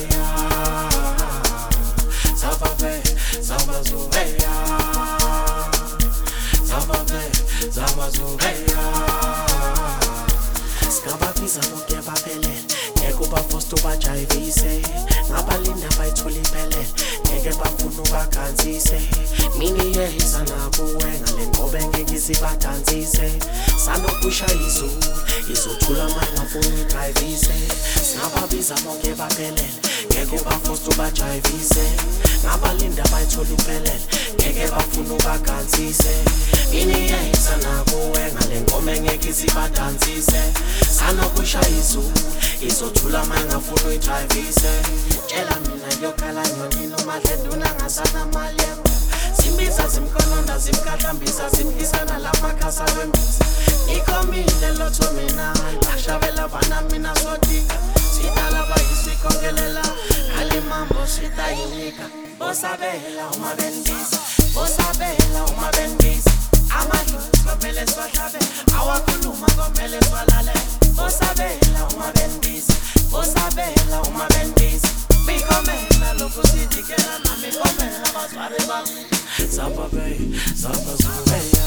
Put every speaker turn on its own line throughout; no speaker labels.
Skababiza bonke baphelele ngeke ubafosta ubajayivise ngabalinda bayithola iphelele ngeke bafuna ubagansise mini yehisa nakuwe ngale ngobe ngeke izibadansise sanokusha izulu izothula mangafuna idrayivise skababiza bonke baphelele ngeke ubafosta ubajayivise ngabalinda bayithola iphelele ngeke bafuna ubagansise mini yehisa nakuwe ngale ngobe ngeke izibadansise sanokusha izulu izothula mangafuna uyidrayivise tshela mina ngiyokhala nyonini umadlenduna ngasana mali zimbiza zimkononda zimkahlambisa zimkisana lamakhasa wembiza ikhomile lotho mina ashabela bana mina sotika sidala bayisikongelela alimambo sitayinika bosabela uma bendisa bosabela uma bendisa amadlozi komele siwahlabe awakhuluma komele siwalale bosabela uma bendisa bosabela uma bendisa bikomela lokhu sidikela nami komela bazwari bami Zababe, Zabazubeya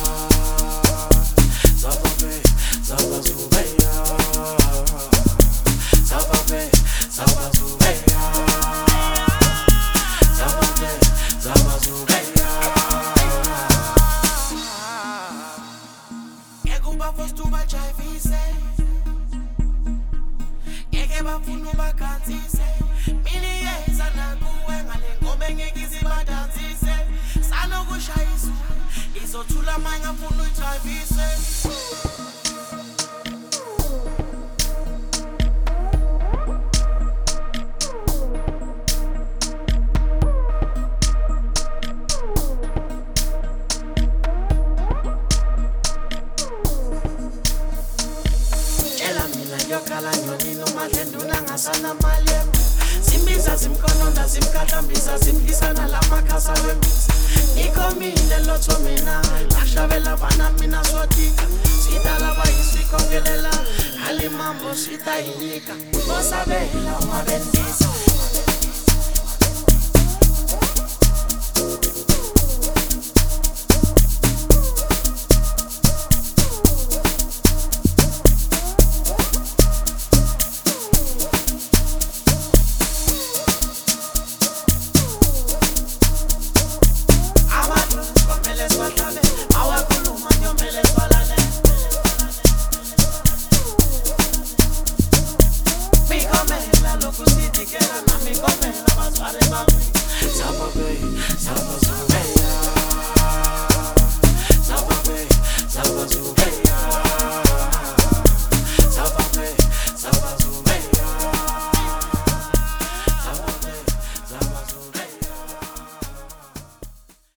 Zababe, Zabazubeya Zababe, Zabazubeya Zababe, Zabazubeya Ngeke ubafosta ubajayivise Ngeke bafuna ubagansise Mini yeza nakuwe ngale ngobe ngeke izibadansise sanokusha izulu izothula mangafuna uyidrayivise tshela mina ngiyokhala nyonini umadlenduna ngasana mali zimbiza zimkononda zimkahlambisa zimkisana lamakhasa wembiza ikhomile lotho mina ashabela bana mina sotika sidala bayisikongelela alimambo sitayinika bosabela uma bendisa